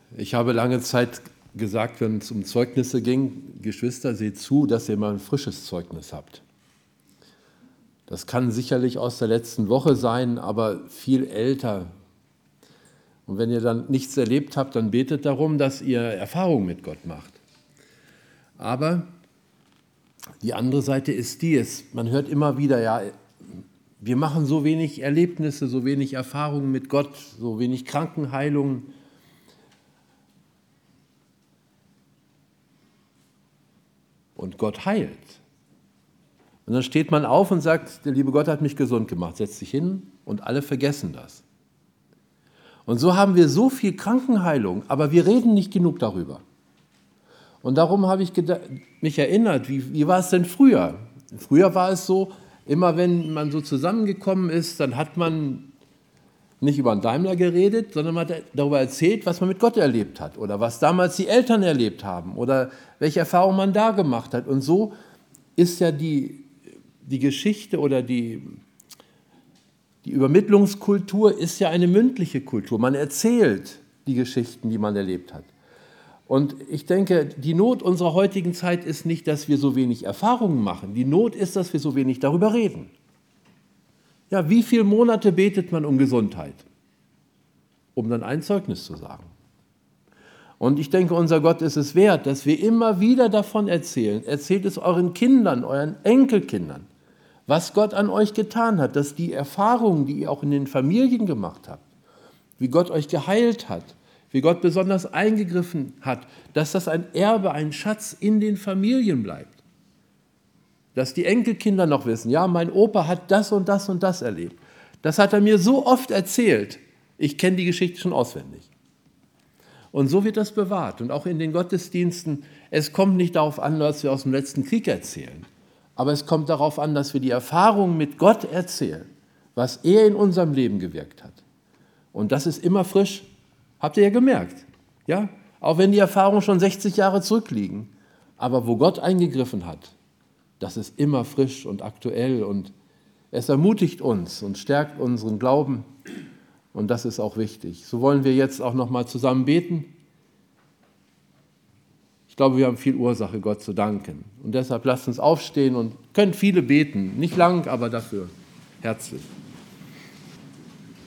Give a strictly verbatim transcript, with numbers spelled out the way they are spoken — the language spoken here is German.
Ich habe lange Zeit gesagt, wenn es um Zeugnisse ging, Geschwister, seht zu, dass ihr mal ein frisches Zeugnis habt. Das kann sicherlich aus der letzten Woche sein, aber viel älter. Und wenn ihr dann nichts erlebt habt, dann betet darum, dass ihr Erfahrungen mit Gott macht. Aber die andere Seite ist die, es, man hört immer wieder, ja, wir machen so wenig Erlebnisse, so wenig Erfahrungen mit Gott, so wenig Krankenheilungen. Und Gott heilt. Und dann steht man auf und sagt, der liebe Gott hat mich gesund gemacht, setzt sich hin und alle vergessen das. Und so haben wir so viel Krankenheilung, aber wir reden nicht genug darüber. Und darum habe ich mich erinnert, wie, wie war es denn früher? Früher war es so, immer wenn man so zusammengekommen ist, dann hat man nicht über einen Daimler geredet, sondern man hat darüber erzählt, was man mit Gott erlebt hat oder was damals die Eltern erlebt haben oder welche Erfahrungen man da gemacht hat. Und so ist ja die, die Geschichte oder die, die Übermittlungskultur ist ja eine mündliche Kultur. Man erzählt die Geschichten, die man erlebt hat. Und ich denke, die Not unserer heutigen Zeit ist nicht, dass wir so wenig Erfahrungen machen. Die Not ist, dass wir so wenig darüber reden. Ja, wie viele Monate betet man um Gesundheit? Um dann ein Zeugnis zu sagen. Und ich denke, unser Gott ist es wert, dass wir immer wieder davon erzählen. Erzählt es euren Kindern, euren Enkelkindern, was Gott an euch getan hat, dass die Erfahrungen, die ihr auch in den Familien gemacht habt, wie Gott euch geheilt hat, wie Gott besonders eingegriffen hat, dass das ein Erbe, ein Schatz in den Familien bleibt. Dass die Enkelkinder noch wissen, ja, mein Opa hat das und das und das erlebt. Das hat er mir so oft erzählt, ich kenne die Geschichte schon auswendig. Und so wird das bewahrt. Und auch in den Gottesdiensten, es kommt nicht darauf an, dass wir aus dem letzten Krieg erzählen, aber es kommt darauf an, dass wir die Erfahrungen mit Gott erzählen, was er in unserem Leben gewirkt hat. Und das ist immer frisch, habt ihr ja gemerkt, ja? Auch wenn die Erfahrungen schon sechzig Jahre zurückliegen, aber wo Gott eingegriffen hat, das ist immer frisch und aktuell und es ermutigt uns und stärkt unseren Glauben und das ist auch wichtig. So wollen wir jetzt auch noch mal zusammen beten. Ich glaube, wir haben viel Ursache, Gott zu danken und deshalb lasst uns aufstehen und können viele beten, nicht lang, aber dafür herzlich.